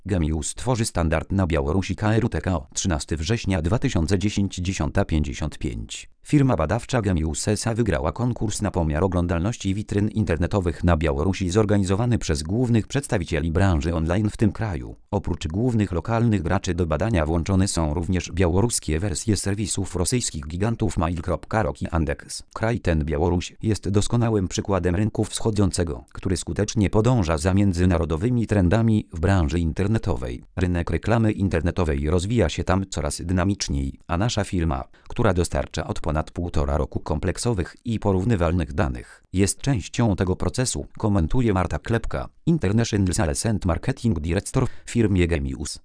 Gemius tworzy standard na Białorusi KRUTKO 13 września 2010 10:55. Firma badawcza Gemius S.A. wygrała konkurs na pomiar oglądalności witryn internetowych na Białorusi zorganizowany przez głównych przedstawicieli branży online w tym kraju. Oprócz głównych lokalnych graczy do badania włączone są również białoruskie wersje serwisów rosyjskich gigantów Mail.ru i Yandex. Kraj ten, Białoruś, jest doskonałym przykładem rynku wschodzącego, który skutecznie podąża za międzynarodowymi trendami w branży internetowej. Rynek reklamy internetowej rozwija się tam coraz dynamiczniej, a nasza firma, która dostarcza od ponad 1,5 roku kompleksowych i porównywalnych danych, jest częścią tego procesu, komentuje Marta Klepka, International Sales and Marketing Director w firmie Gemius.